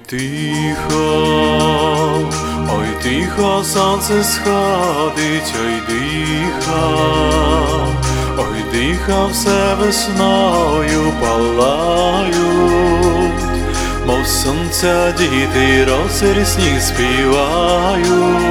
Ой тихо сонце сходить, ой диха, все весною палають, мов сонця діти розрісні співають,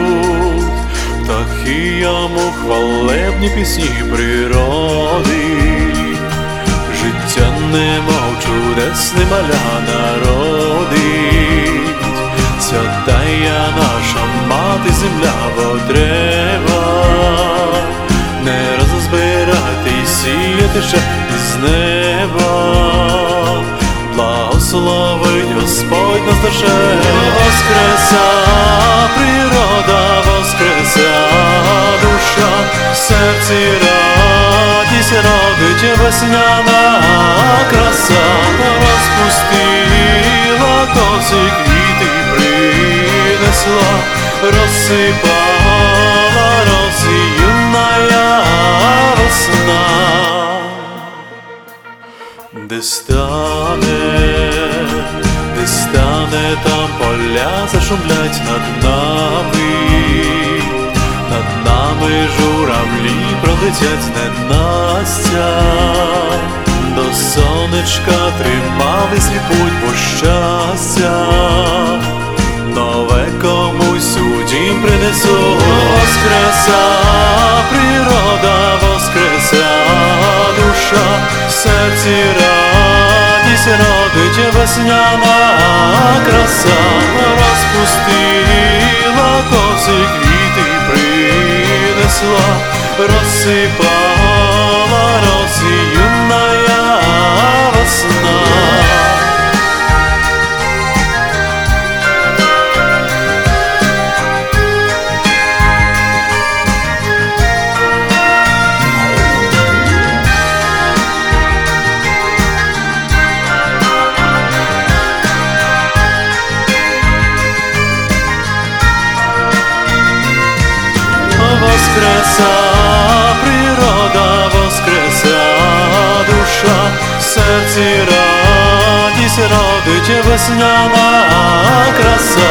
птахи йому хвалебні пісні природи. Життя немов чудесне маля народить, святая наша мати земля потреба, не роззбирати й сіяти ще із неба. Благословить Господь нас душе, воскреса природа, воскреса душа, в серці радість родить весняна краса, розпустила коси, квіти принесла, розсипала роси юная весна. Де стане, там поля зашумлять над нами журавлі пролетять зненастя, до сонечка тримали свій путь по щастя, нове комусь у дім принесу. Воскреса природа, воскреса душа, в серці радість родить весняна краса, розпустила коси, квіти принесла, розсипала роси юная весна. Воскреса природа, воскреса душа, в серці радість родить весняна краса,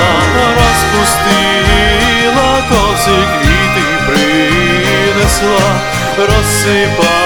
розпустила коси, квіти принесла, розсипала